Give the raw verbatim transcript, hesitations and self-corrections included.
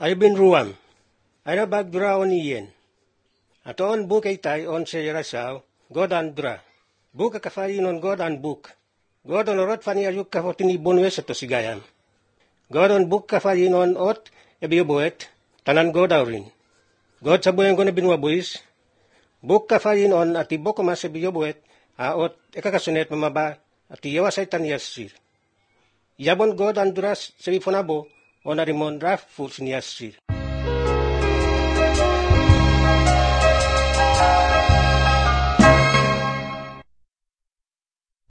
Ay binruam, ay na bagduraon iyen. Atoon bukay tay on sa yarasaw, godan dura. Buka kafayin on godan buk. Godon orot faniyayuk ka o tinibunwes ito sigayan. Godon buk kafayin on ot, ebiyobuet, tanan godaw rin. God sa buyan ko na binwabuis, buk kafayin on at ibok ko mas ebiyobuet, aot ekakasunet mamaba, at iyawasay taniyasir. Yabon godan duras sa ifonabo, o narimon raf fuls niyasir.